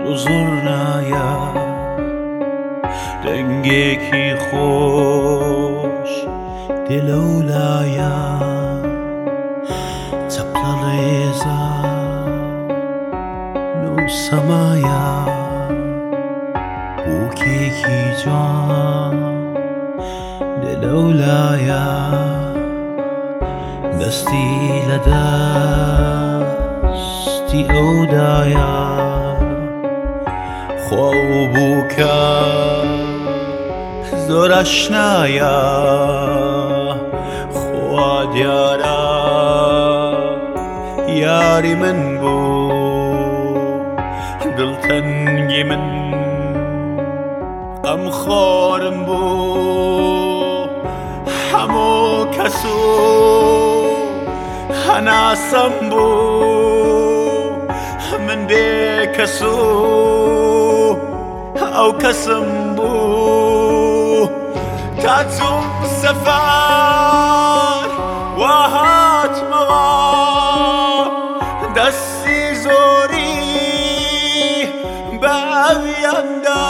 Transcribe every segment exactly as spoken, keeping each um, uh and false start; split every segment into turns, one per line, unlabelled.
زۆرنایە دەنگێکی خۆش دێ لەولایە چەپڵە ڕێزە نەو سەمایە بووکێکی جوان دێ لەولایە دەستی لە دەستی ئەودایە خوا و بووکە زۆر ئاشنایە خوا دیارە یاری من بوو دڵتەنگی من غەمخۆرم بوو هەموو کەس و هەناسەم بوو من بێ کەس و ئەو کەسم بوو تا چووم سەفەر وا هاتمەوە دەستی زۆری بە ئەویاندا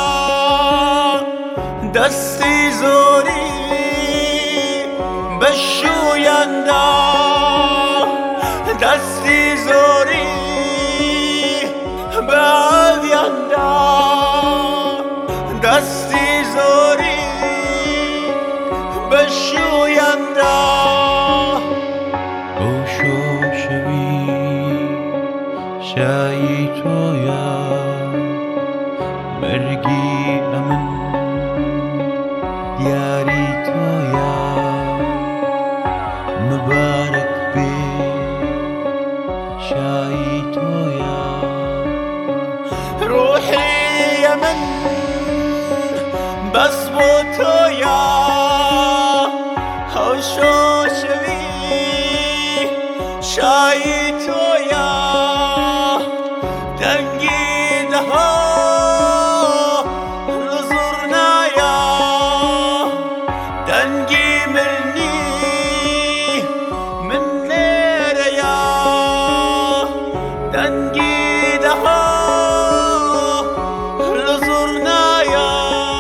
دەستی زۆری بە شوویاندا دەستی زۆری بە ئەویاندا دەستی زۆری بە شوویاندا ئەو شۆشەوی شایی تۆیە مەرگی ئەمن دیاری تۆیە مبارەک بێ شایی تۆیە ڕوحی ئەمن بەس بۆ تۆیە ئەو شۆشەوی شایی تۆیە دەنگی دەها لە زوڕنایە دەنگی مردنی من لێرەیە دەنگی دەها لە زوڕنایە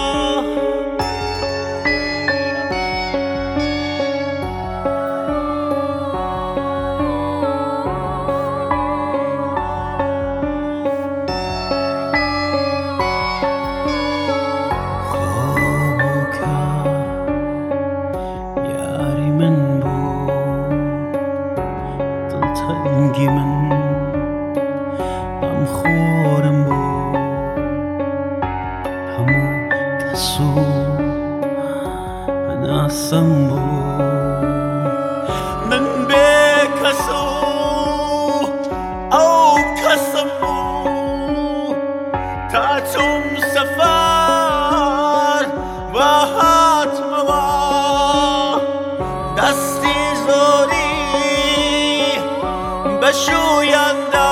دەنگی من غەمخۆرم بوو هەموو کەس و هەناسەم بوو من بێ کەس و ئەو کەسم بوو تا چووم سەفەر وا هاتمەوە دەستی زۆری بە شوویاندا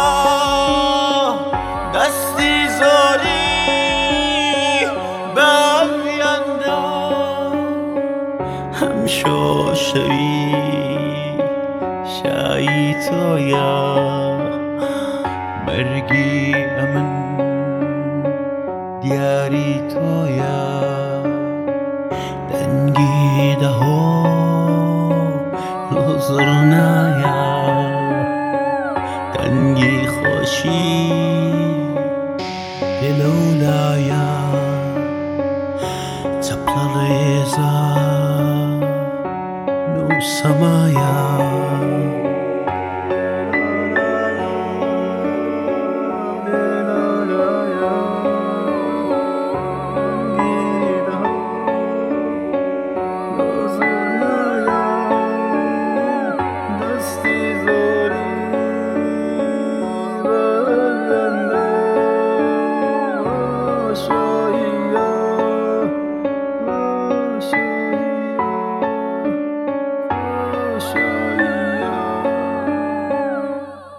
دەستی زۆری بە ئەویاندا هەم شۆشەوی شایی تۆیە مەرگی ئەمن دیاری تۆیە دەنگی دەهۆ لە زوڕنایە دەنگی خۆشی دێ لەولایە چەپڵە ڕێزە نەو سەمایە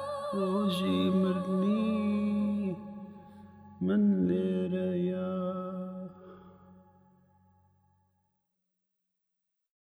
من لێرەیە